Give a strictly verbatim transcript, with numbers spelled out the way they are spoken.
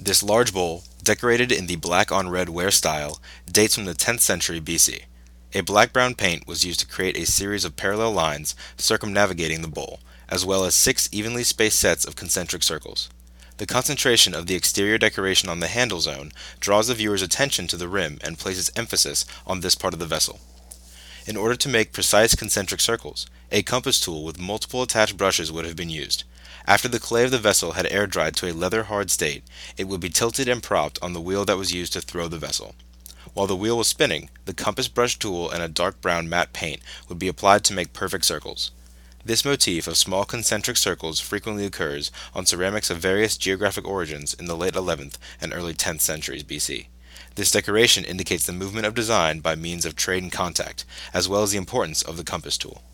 This large bowl, decorated in the black on red ware style, dates from the tenth century B C. A black-brown paint was used to create a series of parallel lines circumnavigating the bowl, as well as six evenly spaced sets of concentric circles. The concentration of the exterior decoration on the handle zone draws the viewer's attention to the rim and places emphasis on this part of the vessel. In order to make precise concentric circles, a compass tool with multiple attached brushes would have been used. After the clay of the vessel had air dried to a leather-hard state, it would be tilted and propped on the wheel that was used to throw the vessel. While the wheel was spinning, the compass brush tool and a dark brown matte paint would be applied to make perfect circles. This motif of small concentric circles frequently occurs on ceramics of various geographic origins in the late eleventh and early tenth centuries B C. This decoration indicates the movement of design by means of trade and contact, as well as the importance of the compass tool.